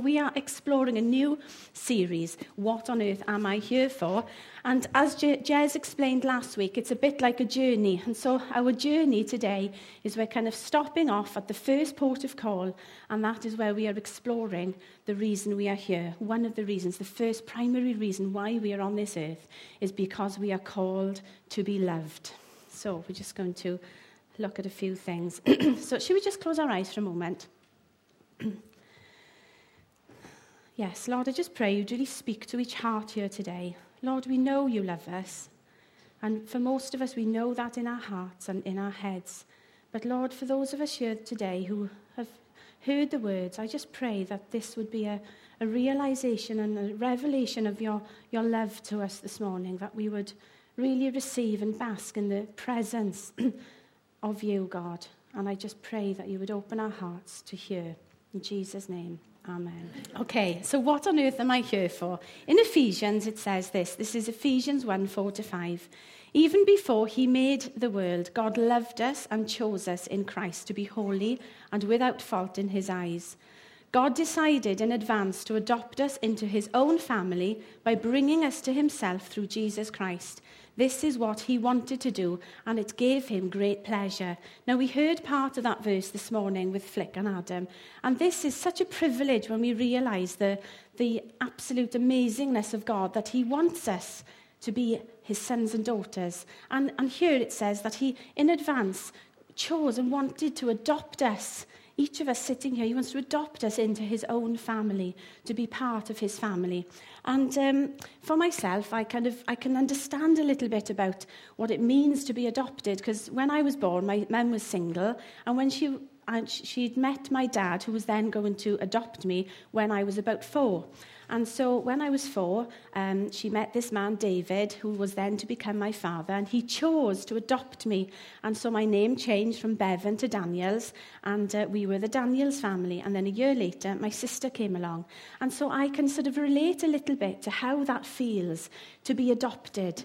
we are exploring a new series, What on Earth Am I Here For? And as Jez explained last week, it's a bit like a journey. And so our journey today is we're kind of stopping off at the first port of call, and that is where we are exploring the reason we are here. One of the reasons, the first primary reason why we are on this earth is because we are called to be loved. So we're just going to look at a few things. So should we just close our eyes for a moment? Yes, Lord, I just pray you'd really speak to each heart here today. Lord, we know you love us. And for most of us, we know that in our hearts and in our heads. But Lord, for those of us here today who have heard the words, I just pray that this would be a realization and a revelation of your love to us this morning, that we would really receive and bask in the presence of you, God. And I just pray that you would open our hearts to hear. In Jesus' name. Amen. Okay, so what on earth am I here for? In Ephesians, it says this. This is Ephesians 1:4-5. Even before he made the world, God loved us and chose us in Christ to be holy and without fault in his eyes. God decided in advance to adopt us into his own family by bringing us to himself through Jesus Christ. This is what he wanted to do, and it gave him great pleasure. Now, we heard part of that verse this morning with Flick and Adam, and this is such a privilege when we realise the absolute amazingness of God, that he wants us to be his sons and daughters. And here it says that he, in advance, chose and wanted to adopt us. Each of us sitting here, he wants to adopt us into his own family, to be part of his family. And for myself, I can understand a little bit about what it means to be adopted, because when I was born, my mum was single, and when she'd met my dad, who was then going to adopt me when I was about 4. And so when I was 4, she met this man, David, who was then to become my father, and he chose to adopt me. And so my name changed from Bevan to Daniels, and we were the Daniels family. And then a year later, my sister came along. And so I can sort of relate a little bit to how that feels, to be adopted,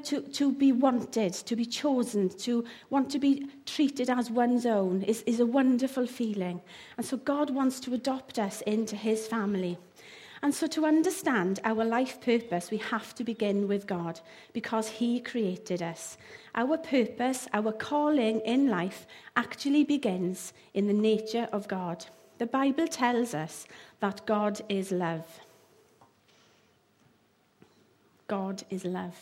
to be wanted, to be chosen, to want to be treated as one's own is a wonderful feeling. And so God wants to adopt us into his family. And so to understand our life purpose, we have to begin with God, because he created us. Our purpose, our calling in life actually begins in the nature of God. The Bible tells us that God is love. God is love.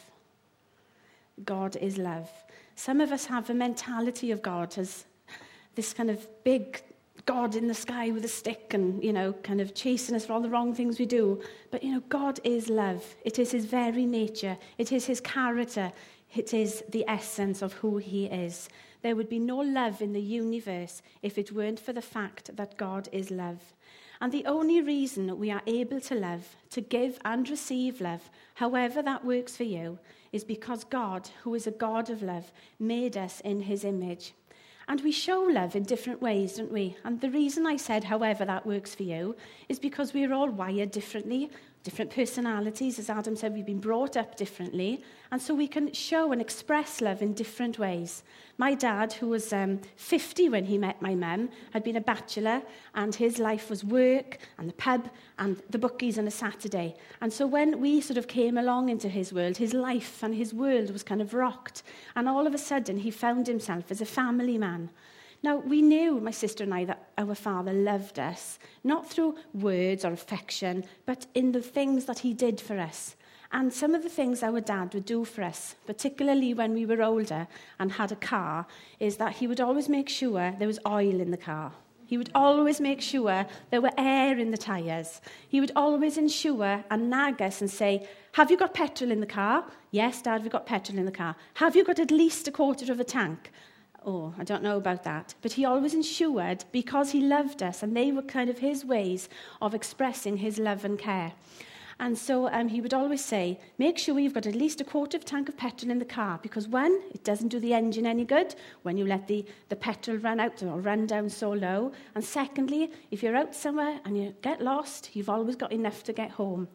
God is love. Some of us have a mentality of God as this kind of big God in the sky with a stick and, kind of chasing us for all the wrong things we do. But, God is love. It is his very nature. It is his character. It is the essence of who he is. There would be no love in the universe if it weren't for the fact that God is love. And the only reason we are able to love, to give and receive love, however that works for you, is because God, who is a God of love, made us in his image. And we show love in different ways, don't we? And the reason I said however that works for you is because we're all wired differently, different personalities. As Adam said, we've been brought up differently. And so we can show and express love in different ways. My dad, who was 50 when he met my mum, had been a bachelor, and his life was work and the pub and the bookies on a Saturday. And so when we sort of came along into his world, his life and his world was kind of rocked. And all of a sudden, he found himself as a family man. Now, we knew, my sister and I, that our father loved us, not through words or affection, but in the things that he did for us. And some of the things our dad would do for us, particularly when we were older and had a car, is that he would always make sure there was oil in the car. He would always make sure there were air in the tyres. He would always ensure and nag us and say, have you got petrol in the car? Yes, Dad, we've got petrol in the car. Have you got at least a quarter of a tank? Oh, I don't know about that. But he always ensured, because he loved us, and they were kind of his ways of expressing his love and care. And so he would always say, make sure you've got at least a quarter of a tank of petrol in the car, because one, it doesn't do the engine any good when you let the petrol run out or run down so low. And secondly, if you're out somewhere and you get lost, you've always got enough to get home.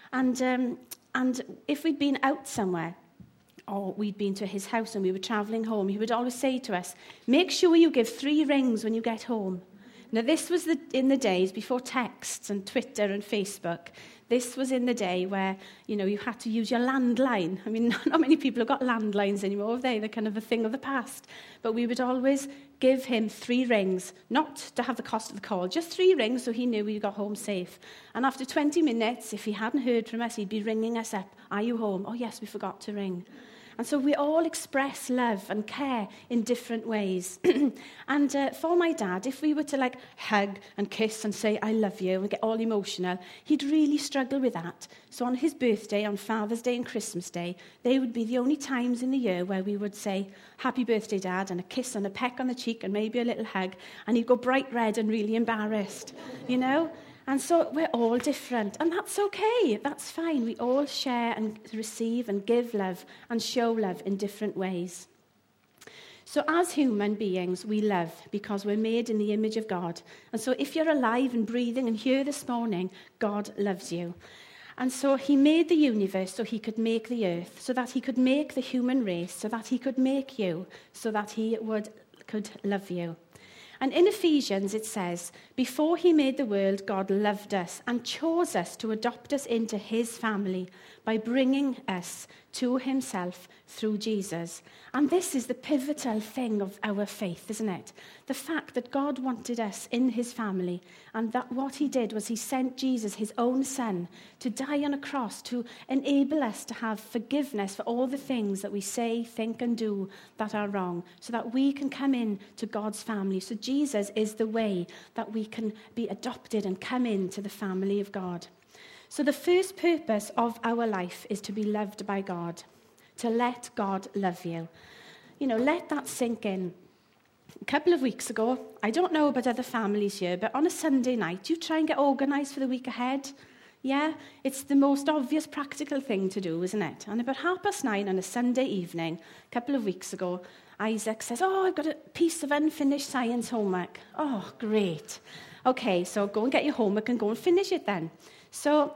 And if we'd been out somewhere, or we'd been to his house and we were travelling home, he would always say to us, make sure you give 3 rings when you get home. Now, this was in the days before texts and Twitter and Facebook. This was in the day where, you had to use your landline. I mean, not many people have got landlines anymore, have they? They're kind of a thing of the past. But we would always give him 3 rings, not to have the cost of the call, just 3 rings so he knew we got home safe. And after 20 minutes, if he hadn't heard from us, he'd be ringing us up. Are you home? Oh, yes, we forgot to ring. And so we all express love and care in different ways. And for my dad, if we were to hug and kiss and say, I love you, and get all emotional, he'd really struggle with that. So on his birthday, on Father's Day and Christmas Day, they would be the only times in the year where we would say, happy birthday, Dad, and a kiss and a peck on the cheek and maybe a little hug. And he'd go bright red and really embarrassed, And so we're all different, and that's okay. That's fine. We all share and receive and give love and show love in different ways. So as human beings, we love because we're made in the image of God. And so if you're alive and breathing and here this morning, God loves you. And so he made the universe so he could make the earth, so that he could make the human race, so that he could make you, so that he could love you. And in Ephesians it says, before he made the world, God loved us and chose us to adopt us into his family by bringing us to himself through Jesus. And this is the pivotal thing of our faith, isn't it? The fact that God wanted us in his family, and that what he did was he sent Jesus, his own son, to die on a cross to enable us to have forgiveness for all the things that we say, think, and do that are wrong, so that we can come in to God's family. So Jesus is the way that we can be adopted and come into the family of God. So the first purpose of our life is to be loved by God, to let God love you. Let that sink in. A couple of weeks ago, I don't know about other families here, but on a Sunday night, you try and get organised for the week ahead. Yeah, it's the most obvious practical thing to do, isn't it? And about 9:30 on a Sunday evening, a couple of weeks ago, Isaac says, I've got a piece of unfinished science homework. Oh, great. Okay, so go and get your homework and go and finish it then. So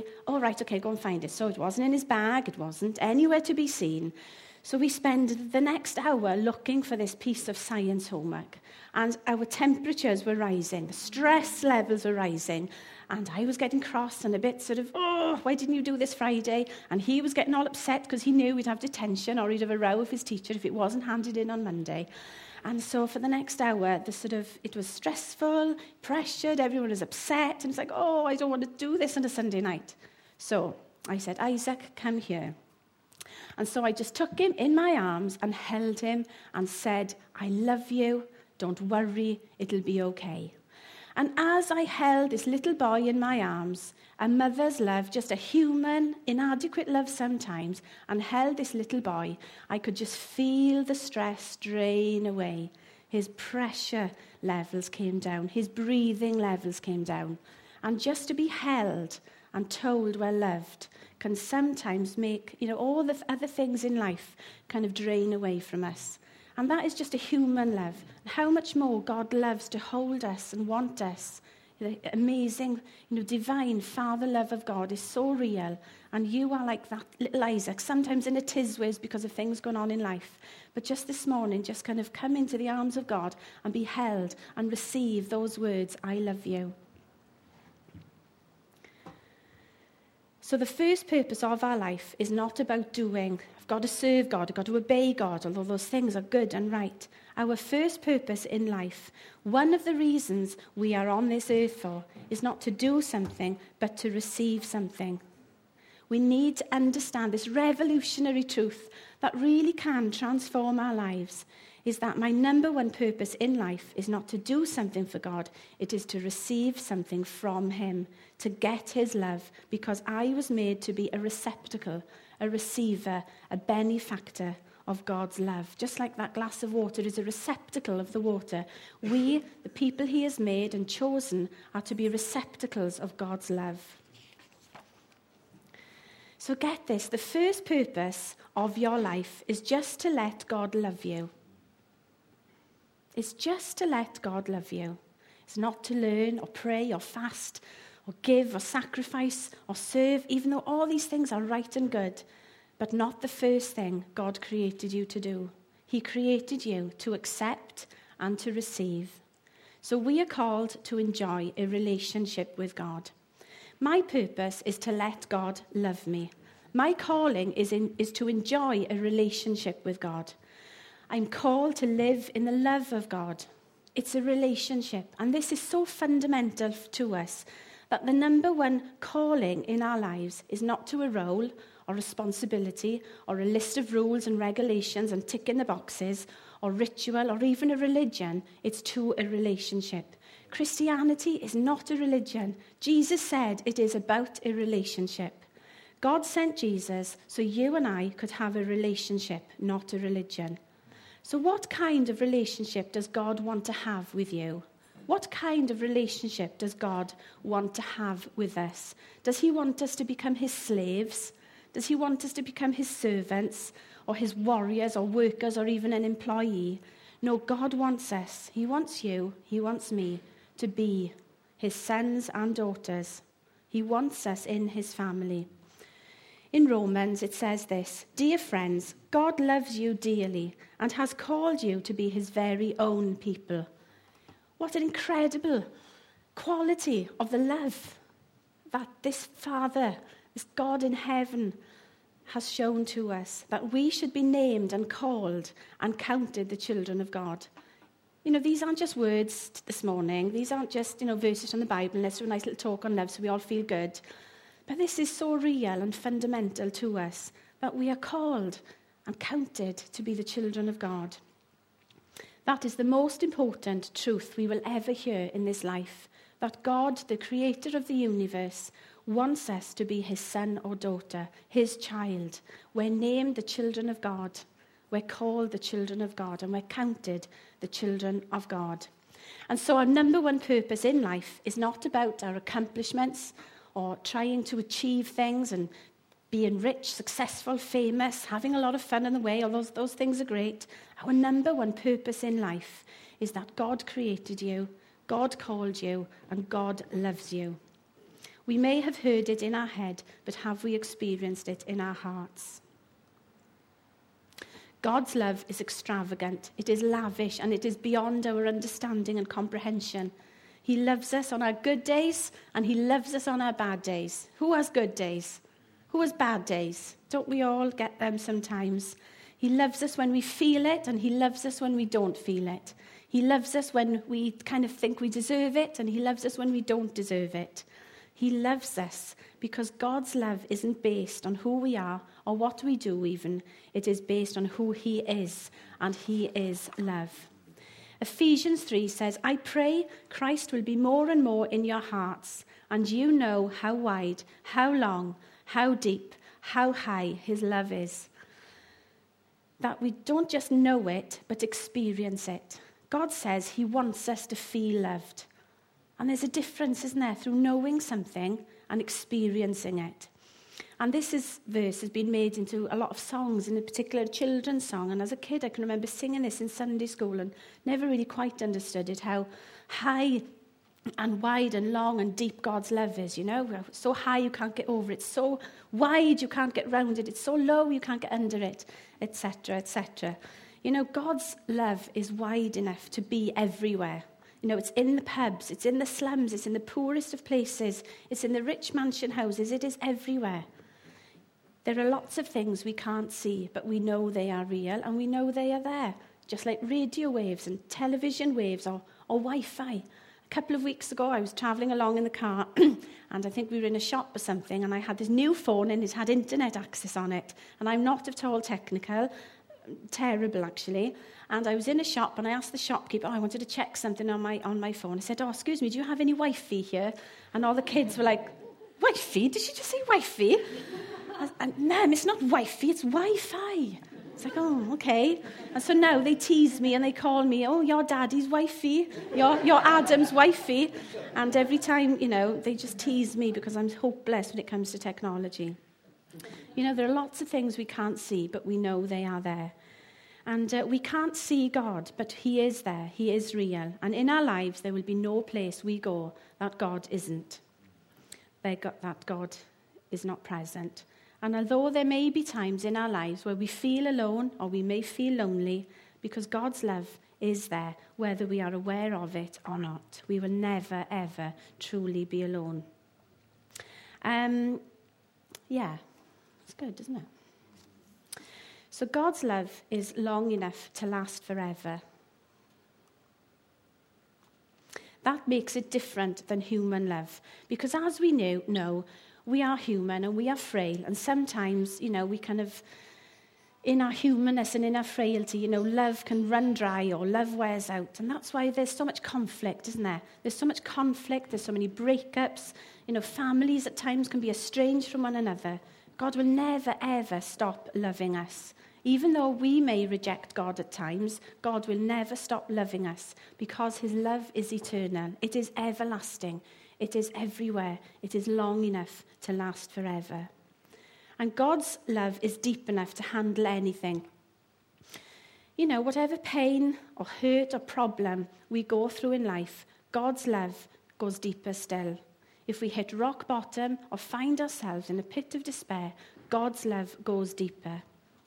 go and find it. So it wasn't in his bag, it wasn't anywhere to be seen. So we spend the next hour looking for this piece of science homework. And our temperatures were rising, the stress levels were rising. And I was getting cross and a bit why didn't you do this Friday? And he was getting all upset because he knew we'd have detention or he'd have a row with his teacher if it wasn't handed in on Monday. And so for the next hour, it was stressful, pressured, everyone was upset. And it's I don't want to do this on a Sunday night. So I said, Isaac, come here. And so I just took him in my arms and held him and said, I love you, don't worry, it'll be okay. And as I held this little boy in my arms, a mother's love, just a human, inadequate love sometimes, and held this little boy, I could just feel the stress drain away. His pressure levels came down, his breathing levels came down. And just to be held and told we're loved can sometimes make, all the other things in life kind of drain away from us. And that is just a human love. How much more God loves to hold us and want us. The amazing, divine Father love of God is so real. And you are like that little Isaac, sometimes in a tiz-whiz because of things going on in life. But just this morning, just kind of come into the arms of God and be held and receive those words, I love you. So the first purpose of our life is not about doing. I've got to serve God, I've got to obey God, although those things are good and right. Our first purpose in life, one of the reasons we are on this earth for, is not to do something, but to receive something. We need to understand this revolutionary truth that really can transform our lives, is that my number one purpose in life is not to do something for God, it is to receive something from him, to get his love, because I was made to be a receptacle, a receiver, a benefactor of God's love. Just like that glass of water is a receptacle of the water, we, the people he has made and chosen, are to be receptacles of God's love. So get this, the first purpose of your life is just to let God love you. It's just to let God love you. It's not to learn or pray or fast or give or sacrifice or serve, even though all these things are right and good, but not the first thing God created you to do. He created you to accept and to receive. So we are called to enjoy a relationship with God. My purpose is to let God love me. My calling is to enjoy a relationship with God. I'm called to live in the love of God. It's a relationship, and this is so fundamental to us that the number one calling in our lives is not to a role or responsibility or a list of rules and regulations and ticking the boxes or ritual or even a religion. It's to a relationship. Christianity is not a religion. Jesus said it is about a relationship. God sent Jesus so you and I could have a relationship, not a religion. So what kind of relationship does God want to have with you? What kind of relationship does God want to have with us? Does he want us to become his slaves? Does he want us to become his servants or his warriors or workers or even an employee? No, God wants us. He wants you, he wants me to be his sons and daughters. He wants us in his family. In Romans, it says this: "Dear friends, God loves you dearly and has called you to be his very own people." What an incredible quality of the love that this Father, this God in heaven, has shown to us, that we should be named and called and counted the children of God. You know, these aren't just words this morning. These aren't just, verses from the Bible. Let's do a nice little talk on love so we all feel good. But this is so real and fundamental to us, that we are called and counted to be the children of God. That is the most important truth we will ever hear in this life, that God, the creator of the universe, wants us to be his son or daughter, his child. We're named the children of God. We're called the children of God, and we're counted the children of God. And so our number one purpose in life is not about our accomplishments or trying to achieve things and being rich, successful, famous, having a lot of fun on the way. All those things are great. Our number one purpose in life is that God created you, God called you, and God loves you. We may have heard it in our head, but have we experienced it in our hearts? God's love is extravagant, it is lavish, and it is beyond our understanding and comprehension. He loves us on our good days, and he loves us on our bad days. Who has good days? Who has bad days? Don't we all get them sometimes? He loves us when we feel it, and he loves us when we don't feel it. He loves us when we kind of think we deserve it, and he loves us when we don't deserve it. He loves us because God's love isn't based on who we are or what we do even. It is based on who he is, and he is love. Ephesians 3 says, "I pray Christ will be more and more in your hearts, and you know how wide, how long, how deep, how high his love is." That we don't just know it, but experience it. God says he wants us to feel loved. And there's a difference, isn't there, through knowing something and experiencing it. And this verse has been made into a lot of songs, in a particular children's song. And as a kid, I can remember singing this in Sunday school and never really quite understood it, how high and wide and long and deep God's love is, So high you can't get over it, so wide you can't get round it, it's so low you can't get under it, etc., etc. God's love is wide enough to be everywhere. It's in the pubs, it's in the slums, it's in the poorest of places, it's in the rich mansion houses, it is everywhere. There are lots of things we can't see, but we know they are real and we know they are there, just like radio waves and television waves or Wi-Fi. A couple of weeks ago, I was travelling along in the car, and I think we were in a shop or something, and I had this new phone, and it had internet access on it. And I'm not at all technical, terrible actually. And I was in a shop, and I asked the shopkeeper, I wanted to check something on my phone. I said, excuse me, do you have any Wi-Fi here? And all the kids were like, Wi-Fi? Did she just say Wi-Fi? Ma'am, it's not Wi-Fi, it's Wi-Fi. It's like, oh, okay. And so now they tease me and they call me, oh, your daddy's Wi-Fi, your Adam's Wi-Fi. And every time, they just tease me because I'm hopeless when it comes to technology. There are lots of things we can't see, but we know they are there. And we can't see God, but he is there. He is real. And in our lives, there will be no place we go that God isn't. That God is not present. And although there may be times in our lives where we feel alone or we may feel lonely, because God's love is there, whether we are aware of it or not. We will never, ever truly be alone. Yeah, it's good, isn't it? So God's love is long enough to last forever. That makes it different than human love. Because as we know, we are human and we are frail. And sometimes, we kind of, in our humanness and in our frailty, love can run dry or love wears out. And that's why there's so much conflict, isn't there? There's so much conflict, there's so many breakups. Families at times can be estranged from one another. God will never, ever stop loving us. Even though we may reject God at times, God will never stop loving us because his love is eternal. It is everlasting. It is everywhere. It is long enough to last forever. And God's love is deep enough to handle anything. Whatever pain or hurt or problem we go through in life, God's love goes deeper still. If we hit rock bottom or find ourselves in a pit of despair, God's love goes deeper.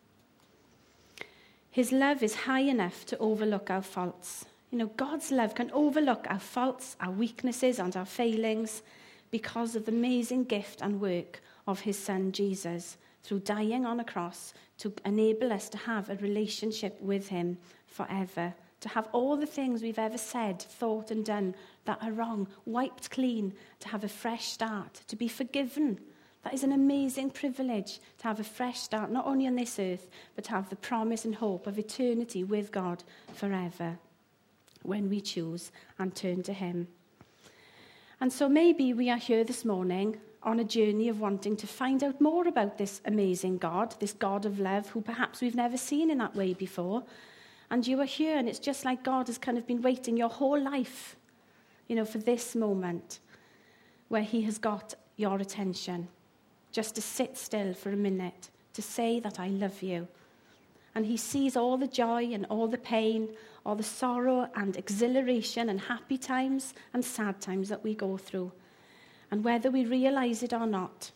His love is high enough to overlook our faults. God's love can overlook our faults, our weaknesses, and our failings because of the amazing gift and work of his son Jesus through dying on a cross to enable us to have a relationship with him forever, to have all the things we've ever said, thought, and done that are wrong wiped clean, to have a fresh start, to be forgiven. That is an amazing privilege, to have a fresh start, not only on this earth, but to have the promise and hope of eternity with God forever when we choose and turn to him. And so maybe we are here this morning on a journey of wanting to find out more about this amazing God, this God of love, who perhaps we've never seen in that way before. And you are here, and it's just like God has kind of been waiting your whole life, for this moment where he has got your attention, just to sit still for a minute, to say that I love you. And he sees all the joy and all the pain, all the sorrow and exhilaration and happy times and sad times that we go through. And whether we realize it or not,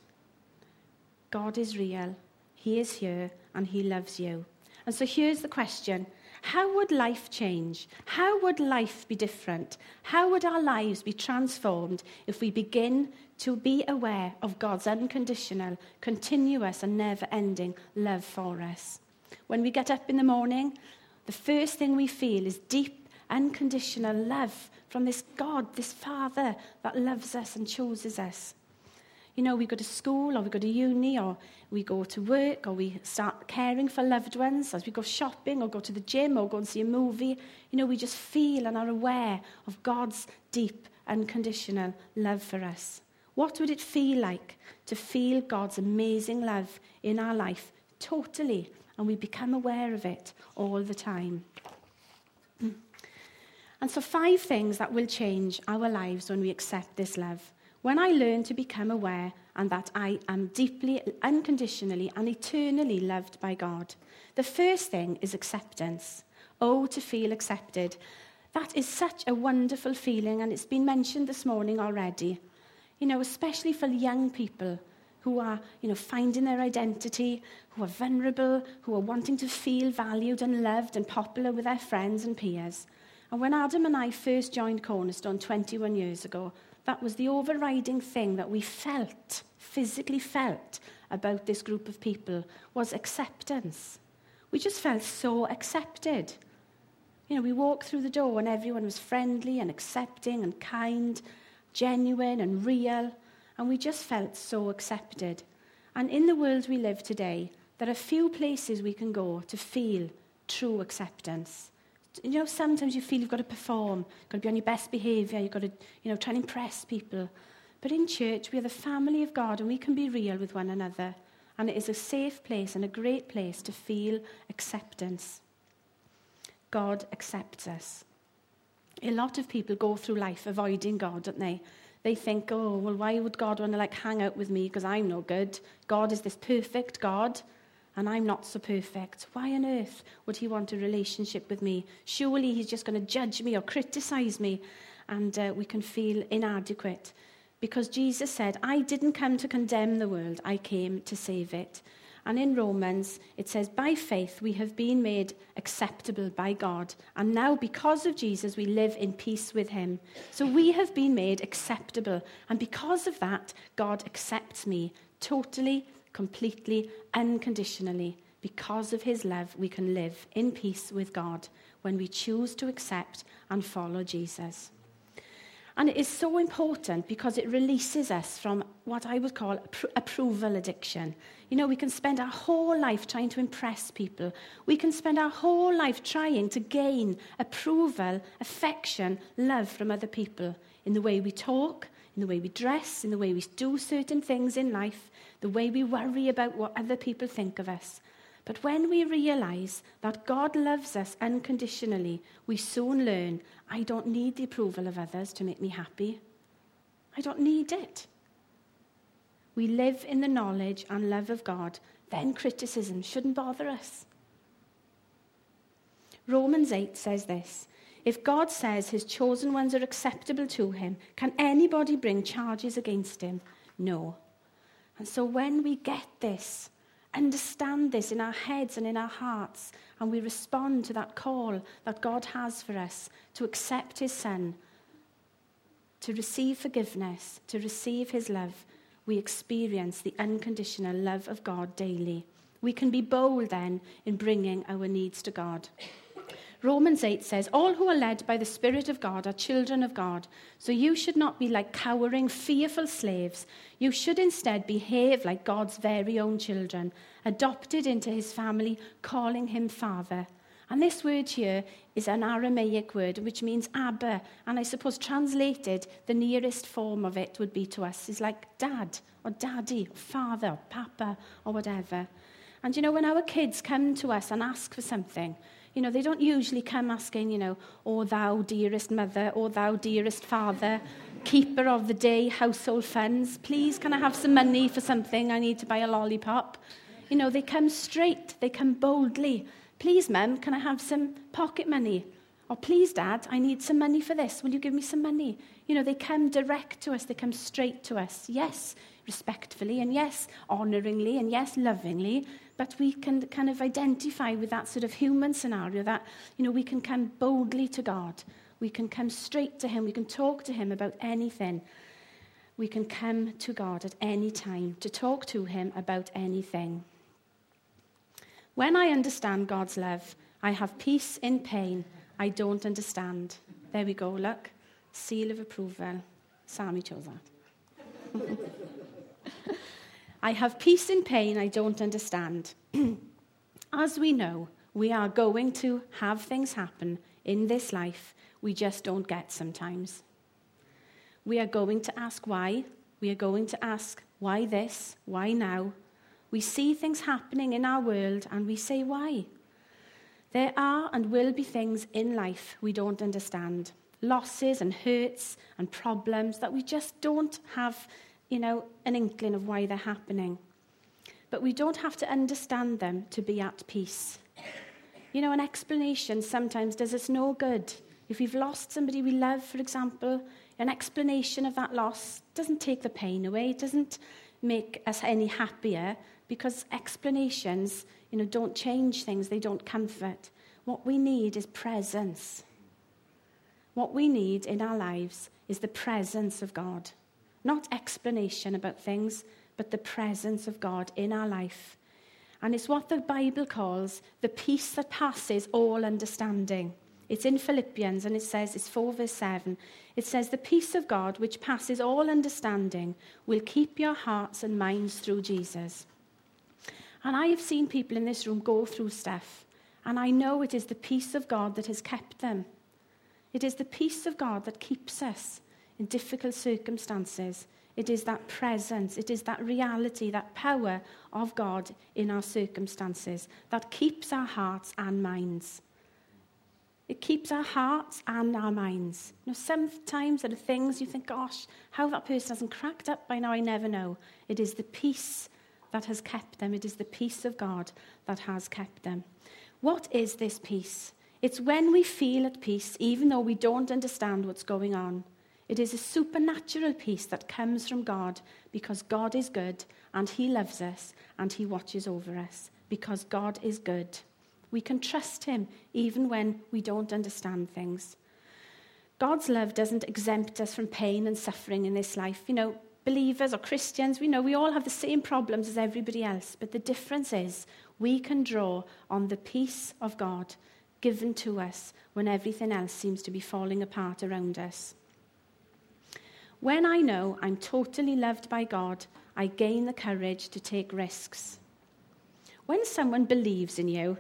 God is real, he is here, and he loves you. And so here's the question. How would life change? How would life be different? How would our lives be transformed if we begin to be aware of God's unconditional, continuous, and never-ending love for us? When we get up in the morning, the first thing we feel is deep, unconditional love from this God, this Father that loves us and chooses us. We go to school, or we go to uni, or we go to work, or we start caring for loved ones as we go shopping or go to the gym or go and see a movie. We just feel and are aware of God's deep, unconditional love for us. What would it feel like to feel God's amazing love in our life totally, and we become aware of it all the time? And so 5 things that will change our lives when we accept this love. When I learn to become aware and that I am deeply, unconditionally, and eternally loved by God. The first thing is acceptance. Oh, to feel accepted. That is such a wonderful feeling, and it's been mentioned this morning already. Especially for young people who are, finding their identity, who are vulnerable, who are wanting to feel valued and loved and popular with their friends and peers. And when Adam and I first joined Cornerstone 21 years ago, that was the overriding thing that we felt, physically felt, about this group of people, was acceptance. We just felt so accepted. We walked through the door and everyone was friendly and accepting and kind, genuine and real, and we just felt so accepted. And in the world we live today, there are few places we can go to feel true acceptance. Sometimes you feel you've got to perform, you've got to be on your best behaviour, you've got to, try and impress people. But in church, we are the family of God, and we can be real with one another. And it is a safe place and a great place to feel acceptance. God accepts us. A lot of people go through life avoiding God, don't they? They think, why would God want to hang out with me because I'm no good? God is this perfect God, and I'm not so perfect. Why on earth would he want a relationship with me? Surely he's just going to judge me or criticize me, and we can feel inadequate. Because Jesus said, I didn't come to condemn the world, I came to save it. And in Romans, it says, by faith we have been made acceptable by God. And now because of Jesus, we live in peace with him. So we have been made acceptable. And because of that, God accepts me totally, completely, unconditionally. Because of his love, we can live in peace with God when we choose to accept and follow Jesus. And it is so important because it releases us from what I would call approval addiction. You know, we can spend our whole life trying to impress people. We can spend our whole life trying to gain approval, affection, love from other people in the way we talk, in the way we dress, in the way we do certain things in life, the way we worry about what other people think of us. But when we realize that God loves us unconditionally, we soon learn, I don't need the approval of others to make me happy. I don't need it. We live in the knowledge and love of God, then criticism shouldn't bother us. Romans 8 says this, if God says his chosen ones are acceptable to him, can anybody bring charges against him? No. And so when we get this, understand this in our heads and in our hearts, and we respond to that call that God has for us to accept his Son, to receive forgiveness, to receive his love, we experience the unconditional love of God daily. We can be bold then in bringing our needs to God. Romans 8 says, all who are led by the Spirit of God are children of God. So you should not be like cowering, fearful slaves. You should instead behave like God's very own children, adopted into his family, calling him Father. And this word here is an Aramaic word, which means Abba. And I suppose translated, the nearest form of it would be to us is like dad or daddy or father or papa or whatever. And you know, when our kids come to us and ask for something, you know, they don't usually come asking, you know, oh, thou dearest mother, or thou dearest father, keeper of the day, household funds, please, can I have some money for something? I need to buy a lollipop. You know, they come straight, they come boldly. Please, Mum, can I have some pocket money? Or please, Dad, I need some money for this. Will you give me some money? You know, they come direct to us, they come straight to us. Yes, respectfully, and yes, honouringly, and yes, lovingly. But we can kind of identify with that sort of human scenario that, you know, we can come boldly to God. We can come straight to him. We can talk to him about anything. We can come to God at any time to talk to him about anything. When I understand God's love, I have peace in pain I don't understand. There we go, look. Seal of approval. Sammy chose that. I have peace in pain I don't understand. As we know, we are going to have things happen in this life we just don't get sometimes. We are going to ask why. We are going to ask why this, why now. We see things happening in our world and we say why. There are and will be things in life we don't understand. Losses and hurts and problems that we just don't have, you know, an inkling of why they're happening. But we don't have to understand them to be at peace. You know, an explanation sometimes does us no good. If we've lost somebody we love, for example, an explanation of that loss doesn't take the pain away. It doesn't make us any happier because explanations, you know, don't change things. They don't comfort. What we need is presence. What we need in our lives is the presence of God. Not explanation about things, but the presence of God in our life. And it's what the Bible calls the peace that passes all understanding. It's in Philippians, and it says, it's 4 verse 7. It says, the peace of God, which passes all understanding, will keep your hearts and minds through Jesus. And I have seen people in this room go through stuff, and I know it is the peace of God that has kept them. It is the peace of God that keeps us in difficult circumstances. It is that presence, it is that reality, that power of God in our circumstances that keeps our hearts and minds. It keeps our hearts and our minds. You know, sometimes there are things you think, gosh, how that person hasn't cracked up by now, I never know. It is the peace that has kept them. It is the peace of God that has kept them. What is this peace? It's when we feel at peace, even though we don't understand what's going on. It is a supernatural peace that comes from God because God is good and he loves us and he watches over us because God is good. We can trust him even when we don't understand things. God's love doesn't exempt us from pain and suffering in this life. Believers or Christians, we all have the same problems as everybody else, but the difference is we can draw on the peace of God given to us when everything else seems to be falling apart around us. When I know I'm totally loved by God, I gain the courage to take risks. When someone believes in you,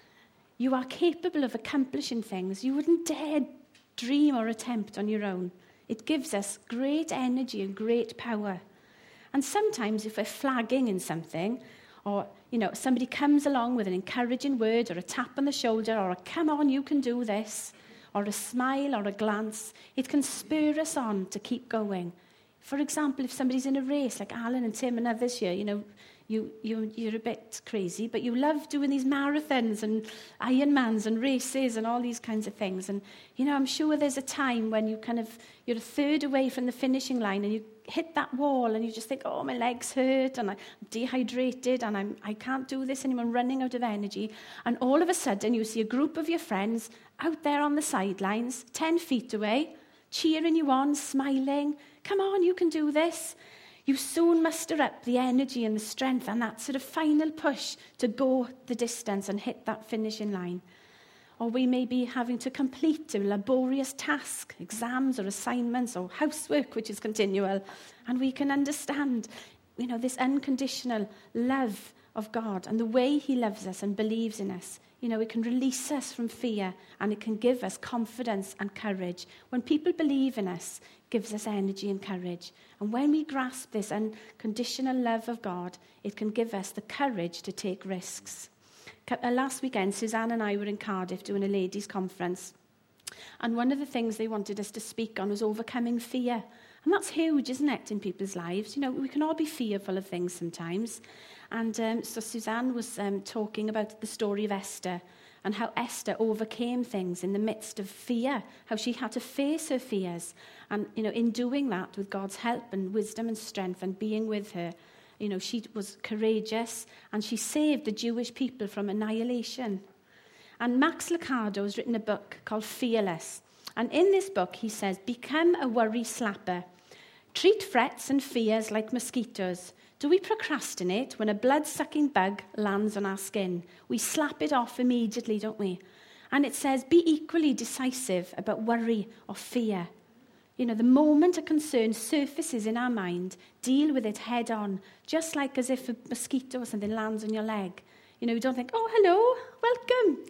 you are capable of accomplishing things you wouldn't dare dream or attempt on your own. It gives us great energy and great power. And sometimes if we're flagging in something, or, somebody comes along with an encouraging word or a tap on the shoulder or a come on, you can do this, or a smile or a glance, it can spur us on to keep going. For example, if somebody's in a race, like Alan and Tim and others here, you're a bit crazy, but you love doing these marathons and Ironmans and races and all these kinds of things. And, I'm sure there's a time when you're a third away from the finishing line and you hit that wall and you just think, oh, my legs hurt and I'm dehydrated and I can't do this anymore, I'm running out of energy. And all of a sudden you see a group of your friends out there on the sidelines, 10 feet away, cheering you on, smiling. Come on, you can do this. You soon muster up the energy and the strength and that sort of final push to go the distance and hit that finishing line. Or we may be having to complete a laborious task, exams or assignments or housework, which is continual. And we can understand, this unconditional love of God and the way he loves us and believes in us. It can release us from fear and it can give us confidence and courage. When people believe in us, it gives us energy and courage. And when we grasp this unconditional love of God, it can give us the courage to take risks. Last weekend, Suzanne and I were in Cardiff doing a ladies' conference. And one of the things they wanted us to speak on was overcoming fear. And that's huge, isn't it, in people's lives? We can all be fearful of things sometimes. And so Suzanne was talking about the story of Esther and how Esther overcame things in the midst of fear, how she had to face her fears. And, in doing that with God's help and wisdom and strength and being with her, she was courageous and she saved the Jewish people from annihilation. And Max Lucado has written a book called Fearless. And in this book, he says, become a worry slapper. Treat frets and fears like mosquitoes. Do we procrastinate when a blood-sucking bug lands on our skin? We slap it off immediately, don't we? And it says, be equally decisive about worry or fear. The moment a concern surfaces in our mind, deal with it head on, just like as if a mosquito or something lands on your leg. You don't think, oh, hello, welcome,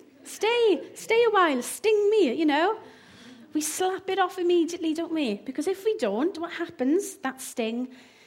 stay a while, sting me, We slap it off immediately, don't we? Because if we don't, what happens? That sting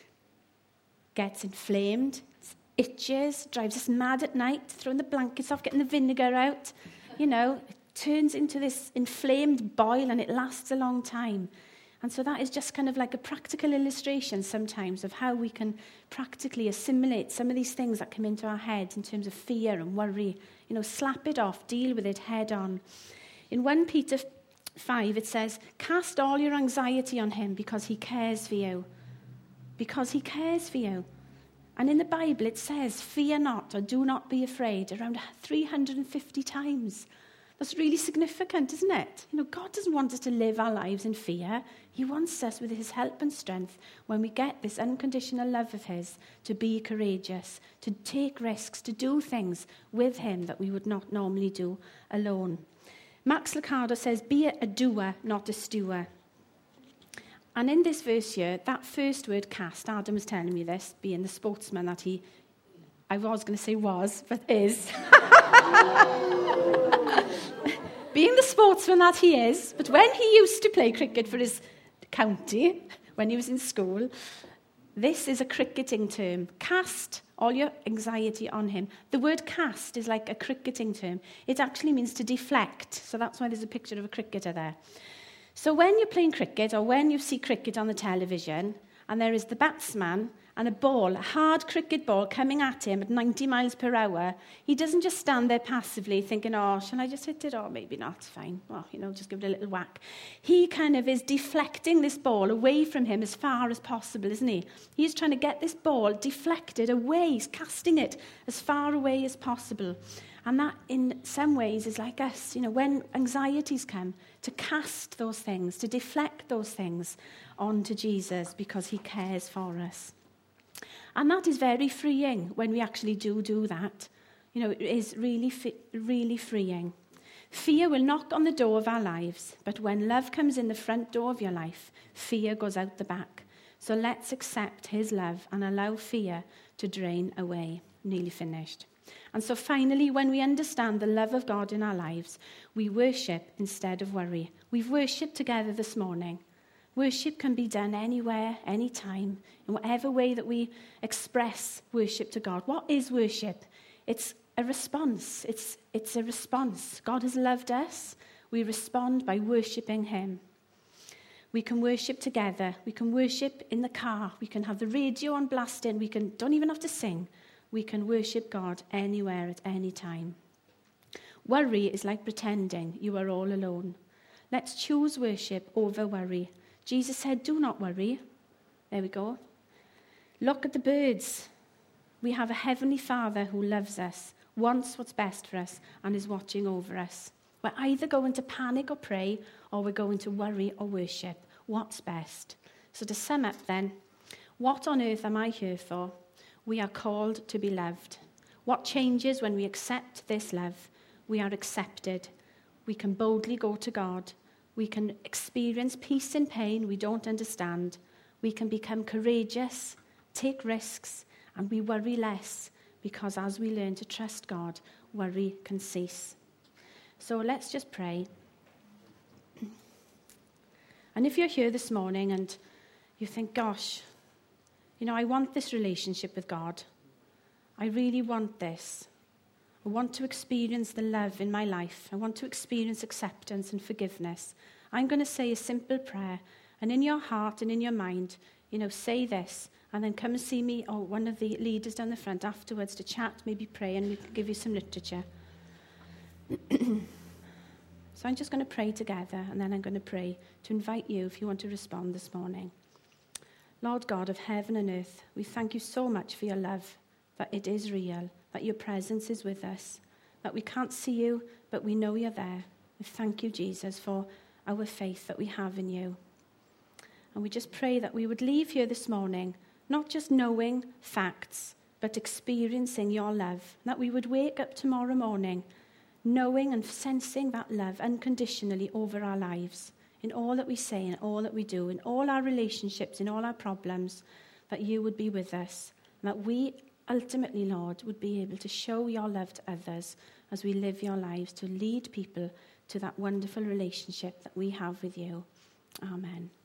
gets inflamed, itches, drives us mad at night, throwing the blankets off, getting the vinegar out. It turns into this inflamed boil and it lasts a long time. And so that is just kind of like a practical illustration sometimes of how we can practically assimilate some of these things that come into our heads in terms of fear and worry. Slap it off, deal with it head on. In 1 Peter 5, it says, cast all your anxiety on him because he cares for you. Because he cares for you. And in the Bible, it says, fear not or do not be afraid, around 350 times. That's really significant, isn't it? God doesn't want us to live our lives in fear. He wants us, with his help and strength, when we get this unconditional love of his, to be courageous, to take risks, to do things with him that we would not normally do alone. Max Lucado says, be a doer, not a stewer. And in this verse here, that first word cast, Adam was telling me this, being the sportsman that I was going to say was, but is. Being the sportsman that he is, but when he used to play cricket for his county, when he was in school, this is a cricketing term. Cast all your anxiety on him. The word cast is like a cricketing term. It actually means to deflect. So that's why there's a picture of a cricketer there. So when you're playing cricket or when you see cricket on the television and there is the batsman and a ball, a hard cricket ball coming at him at 90 miles per hour, he doesn't just stand there passively thinking, oh, shall I just hit it? Oh, maybe not, fine. Well, just give it a little whack. He kind of is deflecting this ball away from him as far as possible, isn't he? He's trying to get this ball deflected away. He's casting it as far away as possible. And that, in some ways, is like us, when anxieties come, to cast those things, to deflect those things onto Jesus because he cares for us. And that is very freeing when we actually do that. It is really freeing. Fear will knock on the door of our lives, but when love comes in the front door of your life, fear goes out the back. So let's accept his love and allow fear to drain away. Nearly finished. And so finally, when we understand the love of God in our lives, we worship instead of worry. We've worshipped together this morning. Worship can be done anywhere, anytime, in whatever way that we express worship to God. What is worship? It's a response. It's a response. God has loved us. We respond by worshipping him. We can worship together. We can worship in the car. We can have the radio on blasting. Don't even have to sing. We can worship God anywhere at any time. Worry is like pretending you are all alone. Let's choose worship over worry. Jesus said, do not worry. There we go. Look at the birds. We have a heavenly Father who loves us, wants what's best for us, and is watching over us. We're either going to panic or pray, or we're going to worry or worship. What's best? So to sum up then, what on earth am I here for? We are called to be loved. What changes when we accept this love? We are accepted. We can boldly go to God. We can experience peace in pain we don't understand. We can become courageous, take risks, and we worry less, because as we learn to trust God, worry can cease. So let's just pray. And if you're here this morning and you think, gosh, I want this relationship with God. I really want this. I want to experience the love in my life. I want to experience acceptance and forgiveness. I'm going to say a simple prayer. And in your heart and in your mind, say this. And then come and see me or one of the leaders down the front afterwards to chat, maybe pray, and we can give you some literature. So I'm just going to pray together, and then I'm going to pray to invite you if you want to respond this morning. Lord God of heaven and earth, we thank you so much for your love, that it is real, that your presence is with us, that we can't see you, but we know you're there. We thank you, Jesus, for our faith that we have in you. And we just pray that we would leave here this morning, not just knowing facts, but experiencing your love, that we would wake up tomorrow morning knowing and sensing that love unconditionally over our lives, in all that we say, in all that we do, in all our relationships, in all our problems, that you would be with us, and that we ultimately, Lord, would be able to show your love to others as we live your lives, to lead people to that wonderful relationship that we have with you. Amen.